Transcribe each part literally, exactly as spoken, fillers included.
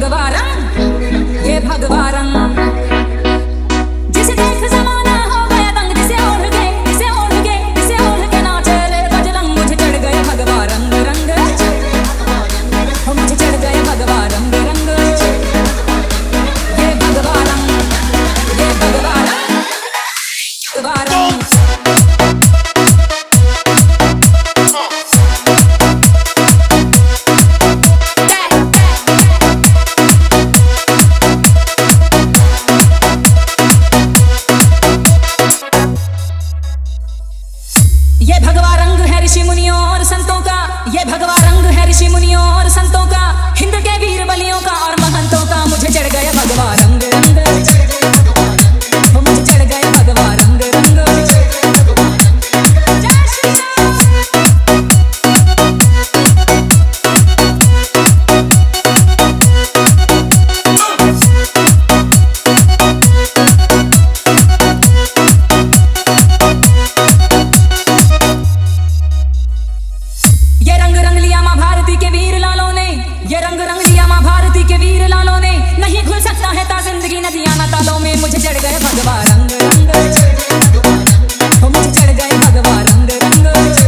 भगवा रंग, ये भगवा रंग, जिसे देख जमाना हो गया दंग, जिसे ओढ़ के जिसे ओढ़ के जिसे ओढ़ के नाचे रे बजरंग, मुझे चढ़ गया भगवा रंग रंग, हो मुझे चढ़ गया भगवा रंग रंग, ये भगवा रंग, ये भगवा रंग, भगवा रंग। ये भगवा रंग है ऋषि मुनियों और संतों का, ये भगवा रंग है ऋषि मुनियों और संतों का, हिंद के वीर बलियों का और महंतों का, मुझे चढ़ गया भगवा रंग रंग, वो मुझे चढ़ गया भगवा रंग रंग। जय श्री ये रंग रंग लिया माँ भारती के वीर लालों ने, ये रंग रंग लिया माँ भारती के वीर लालों ने, नहीं घुल सकता है ता जिंदगी नदियाँ ना तालों में, मुझे चढ़ गए भगवा रंग रंग, वो मुझे चढ़ गए भगवा रंग रंग।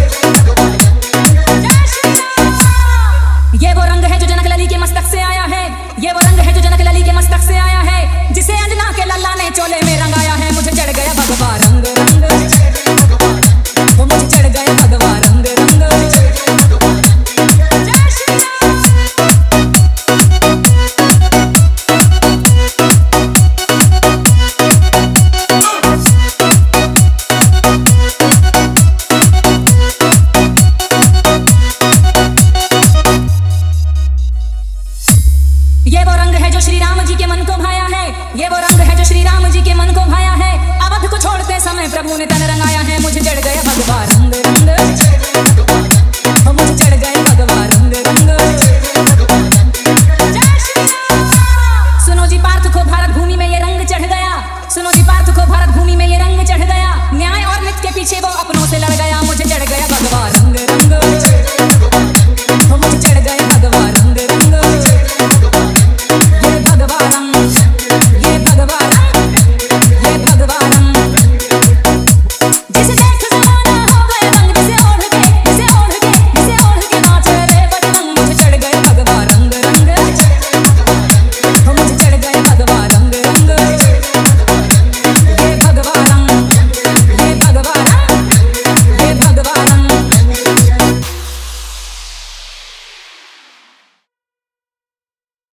जय श्री राम। ये वो रंग है जो जनक लली के मस्तक से आया है, ये वो रंग है जो जनक लली के मस्तक से आया है, जिसे अंजना के लल्ला ने चोले में रंगाया है, मुझे चढ़ गया भगवा रंग रंग, वो मुझे चढ़ गया भगवा रंग रंग। ये वो रंग है जो श्री राम जी के मन को भाया है, ये वो रंग है जो श्री राम जी के मन को भाया है, अवध को छोड़ते समय प्रभु ने तन रंगाया है, मुझे चढ़ गया भगवा रंग रंग।